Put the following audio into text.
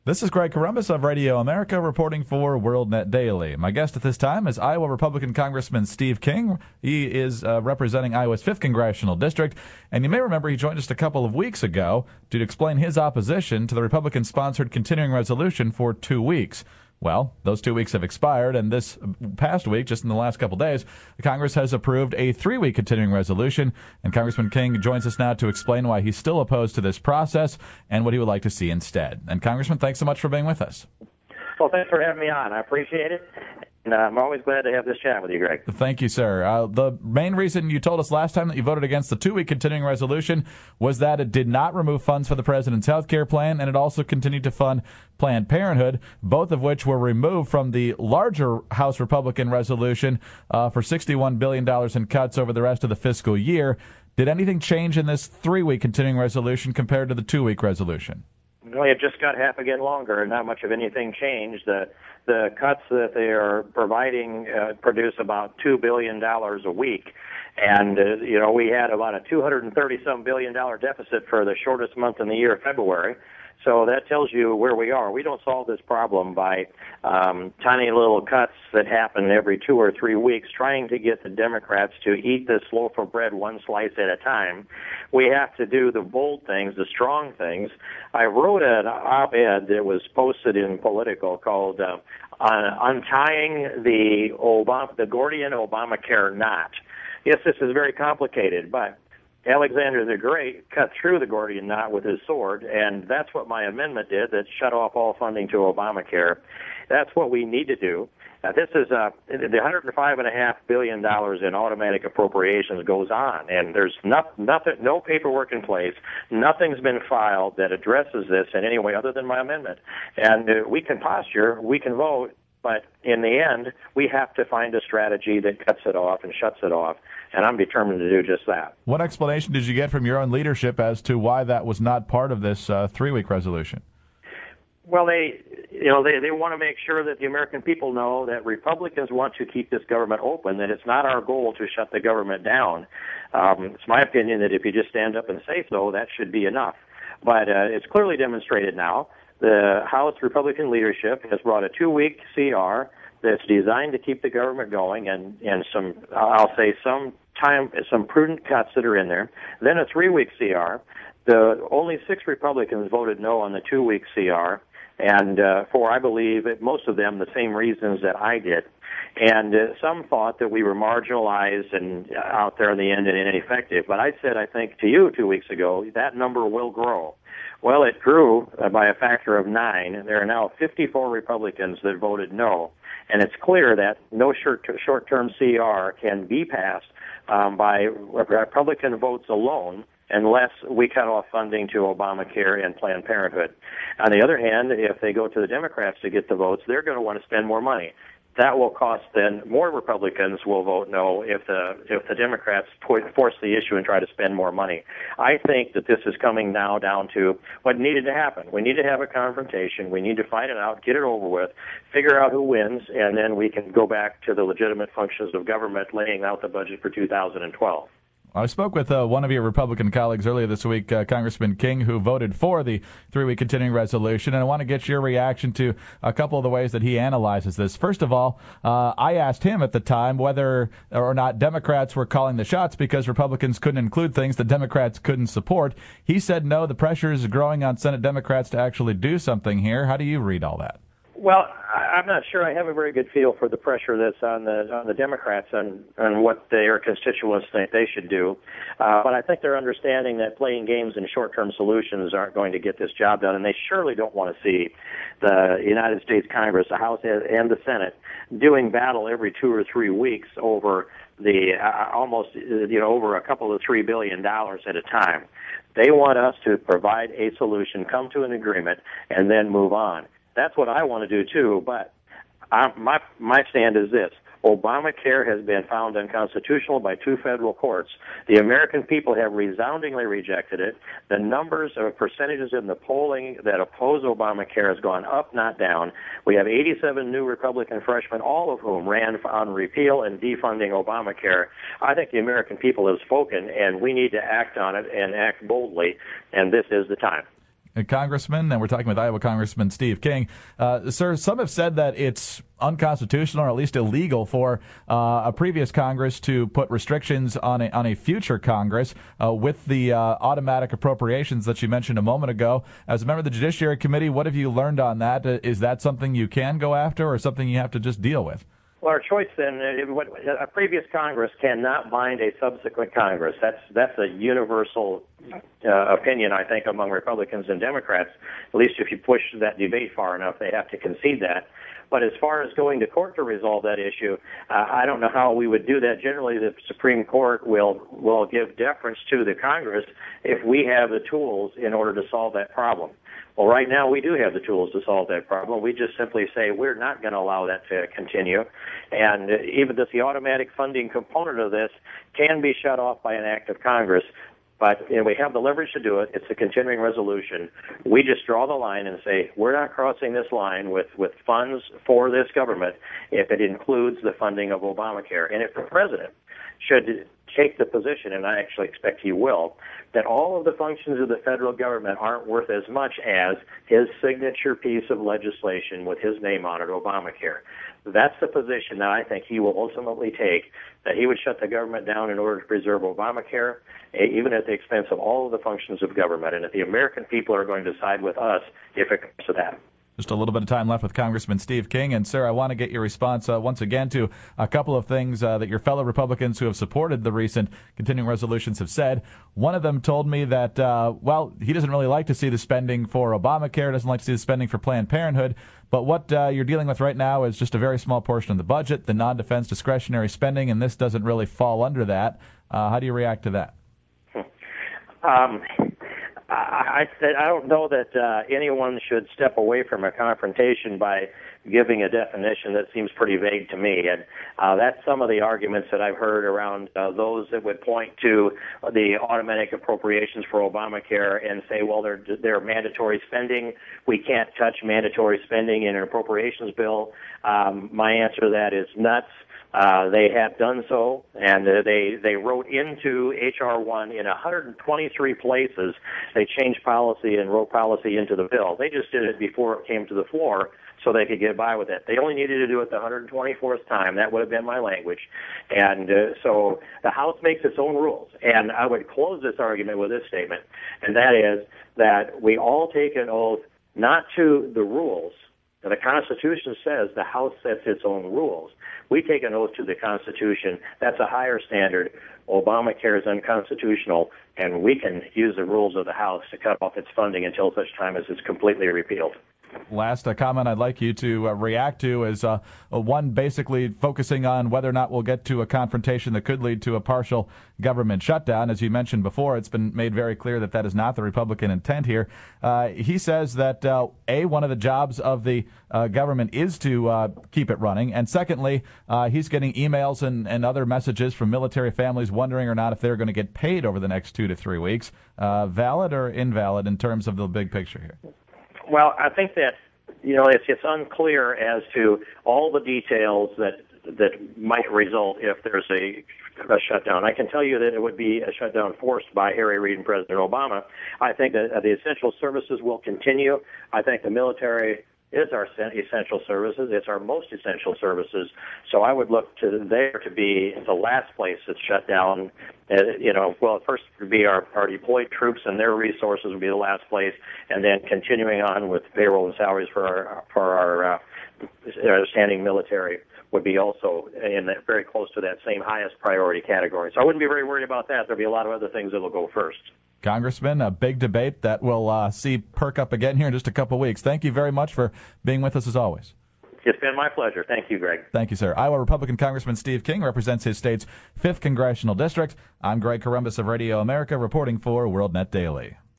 This is Greg Corombos of Radio America reporting for WorldNet Daily. My guest at this time is Iowa Republican Congressman Steve King. He is representing Iowa's 5th Congressional District, and you may remember he joined us a couple of weeks ago to explain his opposition to the Republican-sponsored continuing resolution for 2 weeks. Well, those 2 weeks have expired, and this past week, just in the last couple days, Congress has approved a 3-week continuing resolution, and Congressman King joins us now to explain why he's still opposed to this process and what he would like to see instead. And Congressman, thanks so much for being with us. Well, thanks for having me on. I appreciate it. And I'm always glad to have this chat with you, Greg. Thank you, sir. The main reason you told us last time that you voted against the 2-week continuing resolution was that it did not remove funds for the president's health care plan, and it also continued to fund Planned Parenthood, both of which were removed from the larger House Republican resolution for $61 billion in cuts over the rest of the fiscal year. Did anything change in this 3-week continuing resolution compared to the 2-week resolution? No, it just got half again longer, and not much of anything changed. The cuts that they are providing produce about $2 billion a week. And, we had about a $230-some billion deficit for the shortest month in the year, February. So that tells you where we are. We don't solve this problem by tiny little cuts that happen every 2 or 3 weeks, trying to get the Democrats to eat this loaf of bread one slice at a time. We have to do the bold things, the strong things. I wrote an op-ed that was posted in Politico called Untying the Gordian Obamacare Knot. Yes, this is very complicated, but Alexander the Great cut through the Gordian knot with his sword, and that's what my amendment did, that shut off all funding to Obamacare. That's what we need to do. This is the $105.5 billion in automatic appropriations goes on, and there's no paperwork in place. Nothing's been filed that addresses this in any way other than my amendment. And we can posture, we can vote, but in the end, we have to find a strategy that cuts it off and shuts it off, and I'm determined to do just that. What explanation did you get from your own leadership as to why that was not part of this 3-week resolution? Well, they want to make sure that the American people know that Republicans want to keep this government open, that it's not our goal to shut the government down. It's my opinion that if you just stand up and say so, that should be enough. But it's clearly demonstrated now. The House Republican leadership has brought a 2-week CR that's designed to keep the government going, and some prudent cuts that are in there. Then a 3-week CR. Only 6 Republicans voted no on the 2-week CR, and for, I believe, most of them the same reasons that I did. And some thought that we were marginalized and out there in the end and ineffective. But I said, I think, to you 2 weeks ago, that number will grow. Well, it grew by a factor of 9. There are now 54 Republicans that voted no. And it's clear that no short-term CR can be passed by Republican votes alone unless we cut off funding to Obamacare and Planned Parenthood. On the other hand, if they go to the Democrats to get the votes, they're going to want to spend more money. That will cost then more Republicans will vote no if the Democrats force the issue and try to spend more money. I think that this is coming now down to what needed to happen. We need to have a confrontation. We need to fight it out, get it over with, figure out who wins, and then we can go back to the legitimate functions of government, laying out the budget for 2012. I spoke with one of your Republican colleagues earlier this week, Congressman King, who voted for the 3-week continuing resolution, and I want to get your reaction to a couple of the ways that he analyzes this. First of all, I asked him at the time whether or not Democrats were calling the shots because Republicans couldn't include things that Democrats couldn't support. He said no, the pressure is growing on Senate Democrats to actually do something here. How do you read all that? Well, I'm not sure I have a very good feel for the pressure that's on the Democrats on what their constituents think they should do. But I think they're understanding that playing games and short-term solutions aren't going to get this job done, and they surely don't want to see the United States Congress, the House and the Senate, doing battle every 2 or 3 weeks over the over a couple of $3 billion at a time. They want us to provide a solution, come to an agreement, and then move on. That's what I want to do, too, but my stand is this. Obamacare has been found unconstitutional by 2 federal courts. The American people have resoundingly rejected it. The numbers of percentages in the polling that oppose Obamacare has gone up, not down. We have 87 new Republican freshmen, all of whom ran on repeal and defunding Obamacare. I think the American people have spoken, and we need to act on it and act boldly, and this is the time. Congressman, and we're talking with Iowa Congressman Steve King. Sir, some have said that it's unconstitutional or at least illegal for a previous Congress to put restrictions on a future Congress with the automatic appropriations that you mentioned a moment ago. As a member of the Judiciary Committee, what have you learned on that? Is that something you can go after or something you have to just deal with? Well, our choice then, a previous Congress cannot bind a subsequent Congress. That's a universal opinion, I think, among Republicans and Democrats. At least if you push that debate far enough, they have to concede that. But as far as going to court to resolve that issue, I don't know how we would do that. Generally, the Supreme Court will give deference to the Congress if we have the tools in order to solve that problem. Well, right now we do have the tools to solve that problem. We just simply say we're not going to allow that to continue. And even the automatic funding component of this can be shut off by an act of Congress. But we have the leverage to do it. It's a continuing resolution. We just draw the line and say we're not crossing this line with funds for this government if it includes the funding of Obamacare. And if the president should take the position, and I actually expect he will, that all of the functions of the federal government aren't worth as much as his signature piece of legislation with his name on it, Obamacare. That's the position that I think he will ultimately take, that he would shut the government down in order to preserve Obamacare, even at the expense of all of the functions of government. And if the American people are going to side with us, if it comes to that. Just a little bit of time left with Congressman Steve King. And, sir, I want to get your response once again to a couple of things that your fellow Republicans who have supported the recent continuing resolutions have said. One of them told me that, he doesn't really like to see the spending for Obamacare, doesn't like to see the spending for Planned Parenthood. But what you're dealing with right now is just a very small portion of the budget, the non-defense discretionary spending, and this doesn't really fall under that. How do you react to that? I don't know that anyone should step away from a confrontation by giving a definition that seems pretty vague to me. And that's some of the arguments that I've heard around those that would point to the automatic appropriations for Obamacare and say, well, they're mandatory spending. We can't touch mandatory spending in an appropriations bill. My answer to that is nuts. They have done so, and they wrote into H.R. 1 in 123 places. They changed policy and wrote policy into the bill. They just did it before it came to the floor so they could get by with it. They only needed to do it the 124th time. That would have been my language. And so the House makes its own rules. And I would close this argument with this statement, and that is that we all take an oath not to the rules. The Constitution says the House sets its own rules. We take an oath to the Constitution. That's a higher standard. Obamacare is unconstitutional, and we can use the rules of the House to cut off its funding until such time as it's completely repealed. Last comment I'd like you to react to is one basically focusing on whether or not we'll get to a confrontation that could lead to a partial government shutdown. As you mentioned before, it's been made very clear that that is not the Republican intent here. He says that, one of the jobs of the government is to keep it running, and secondly, he's getting emails and other messages from military families wondering or not if they're going to get paid over the next 2 to 3 weeks. Valid or invalid in terms of the big picture here? Well, I think that, it's unclear as to all the details that might result if there's a shutdown. I can tell you that it would be a shutdown forced by Harry Reid and President Obama. I think that the essential services will continue. I think the military is our essential services. It's our most essential services. So I would look to there to be the last place that's shut down. First would be our deployed troops, and their resources would be the last place, and then continuing on with payroll and salaries for our standing military would be also very close to that same highest priority category. So I wouldn't be very worried about that. There'll be a lot of other things that will go first. Congressman, a big debate that we'll see perk up again here in just a couple weeks. Thank you very much for being with us as always. It's been my pleasure. Thank you, Greg. Thank you, sir. Iowa Republican Congressman Steve King represents his state's 5th Congressional District. I'm Greg Corombos of Radio America reporting for WorldNet Daily.